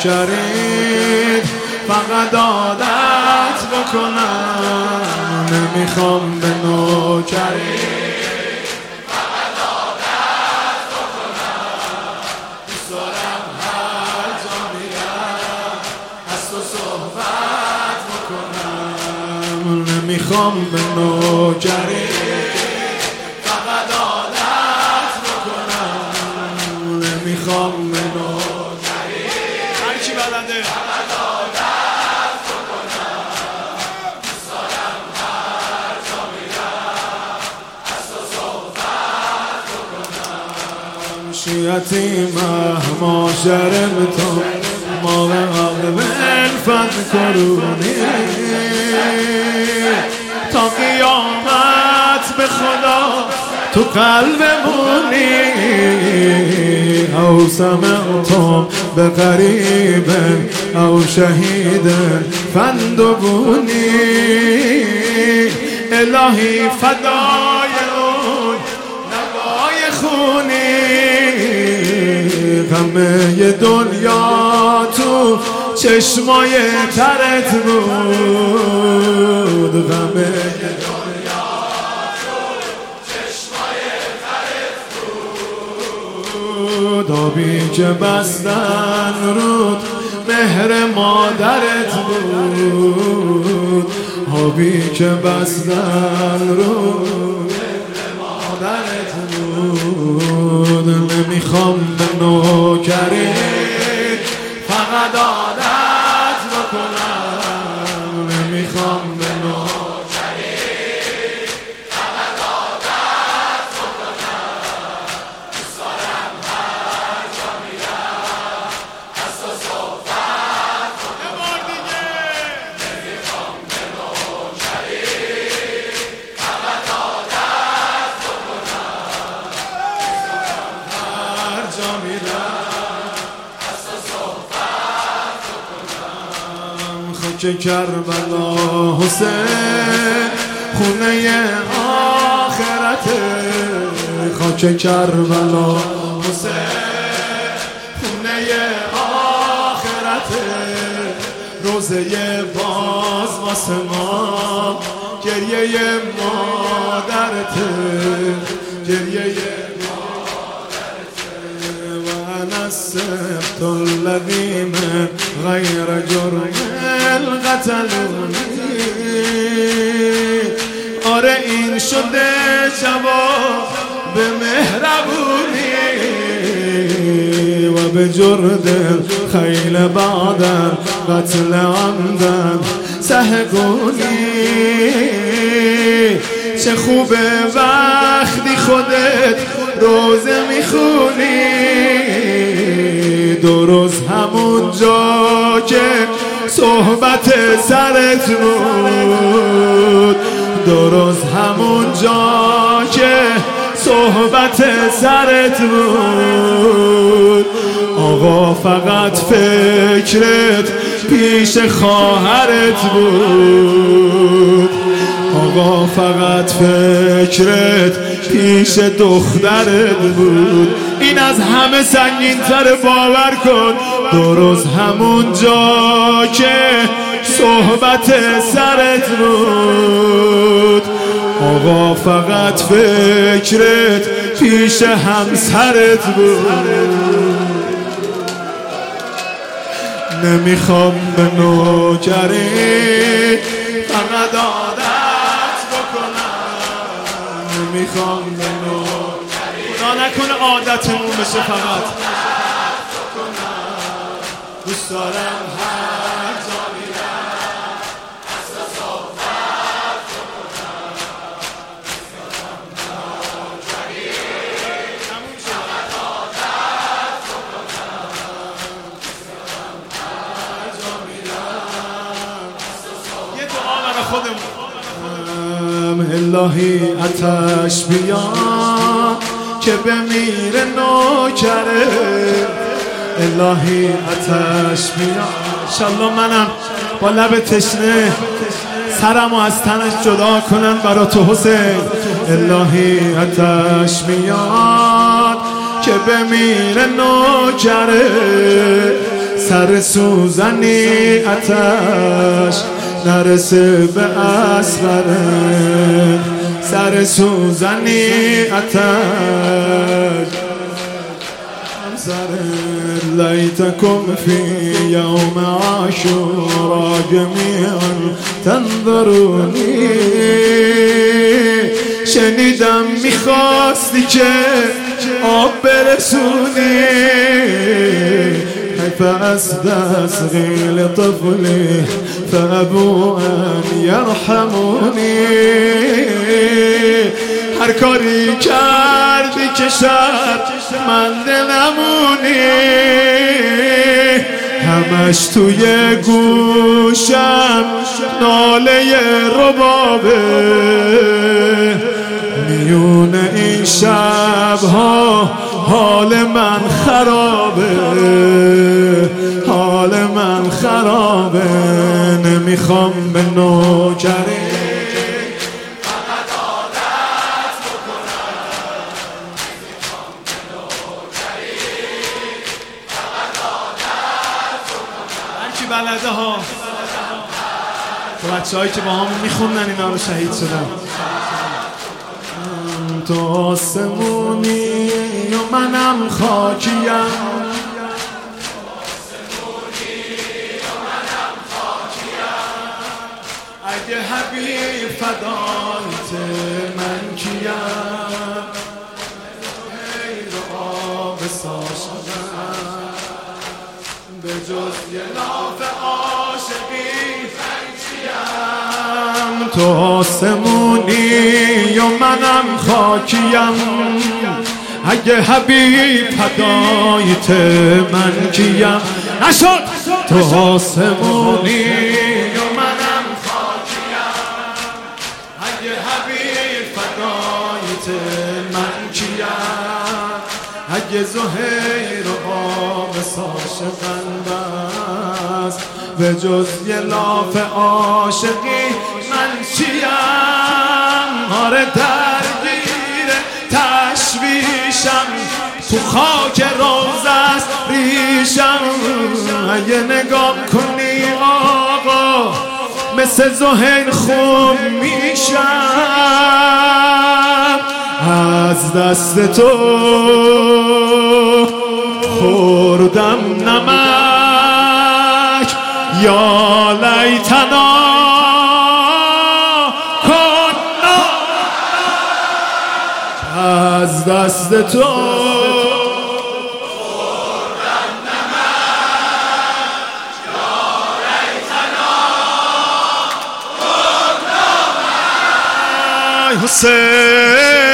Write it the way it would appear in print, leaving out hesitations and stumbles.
نوکرید فقط عادت بکنم نمیخوام به نوکرید فقط عادت بکنم دوست دارم هر جا میرم از تو صحبت بکنم نمیخوام به نوکرید فقط عادت بکنم نمیخوام به نوکرید هر چی بلده فقط عادت بکنم دوست دارم هر جا میرم از تو صحبت بکنم شیعتی مهما شرمتم ما به قبل الفت کرونی تا قیامت به خدا تو قلبمونی او سمعتم به قریب او شهید فندبونی الهی فدای اون نوای خونی غمه دنیا تو چشمای ترت بود غمه دنیا تو چشمای ترت بود آبی که بستن رود مهر مادرت بود آبی که بستن رود مهر مادرت بود نمیخوام به نوکرید فقط عادت بکنم نمیخوام به نوکرید فقط عادت بکنم دوست دارم هر جا میرم از تو صحبت بکنم نمیخوام به نوکرید فقط عادت بکنم دوست دارم هر جا میرم که کربلا حسین خونه آخرته خاک کربلا حسین خونه آخرته روزه باز واسه ما گریه مادرته گریه مادرته و انا السبت الذی من غیر جرم قتلونی آره این شده جواب به مهربونی و به جرد خیل بعدن قتل عمدن سهگونی چه خوبه وقتی خودت روزه میخونی دو روز همون جا که صحبت سرت بود درست همون جا که صحبت سرت بود آقا فقط فکرت پیش خواهرت بود آقا فقط فکرت پیش دخترت بود این از همه سنگین تر باور کن درست همون جا که صحبت سرت بود آقا فقط فکرت پیش همسرت بود نمیخوام به نوکری فقط عادت بکنم نمیخوام به نوکری خدا نکنه عادتمون بشه فقط دوست دارم هر جا میرم از تو صحبت بکنم دوست دارم نوکری فقط عادت بکنم دوست دارم هر جا میرم از تو صحبت یه دعا برای خودمون الهی آتش بیا که بمیره نوکره الهی آتش بیا انشالله منم با لب تشنه سرمو از تنش جدا کنن برا تو حسین الهی آتش میاد که بمیره نوکره سر سوزنی آتش نرسه به اصغر، سر سوزنی آتش ليتكم في يوم عاشوراء جميعا تنظروني. شنیدم میخواستی که آب برسونی، حیف استسقي لطفلي فابوا ان يرحموني. هر کاری کردی که شب من دلمونی، همش توی گوشم ناله ربابه. میون این شبها حال من خرابه، حال من خرابه. نمیخوام به نوکری بلده ها تو بچه هایی که با همون میخوندن اینا رو شهید شدن. تو آسمونی و منم خاکیم، اگه حبیب فدایت من کیم، غیر آب ساشدن به جز یه لاف عاشقی من چیم. تو آسمونی و منم خاکیم، اگه حبیب فدایت من کیم. نشد تو آسمونی و منم خاکیم، اگه حبیب فدایت من کیم. اگه زهیر و قامس عاشقن بس به جز یه لاف عاشقی من چیم. آره درگیر تشویشم، تو خاک روز است ریشم. اگه نگاه کنی آقا مثل زهیر خوب میشم. از دست تو خوردم نمک، یا لیتنا کنا. از دست تو خوردم نمک، یا لیتنا کنا. حسین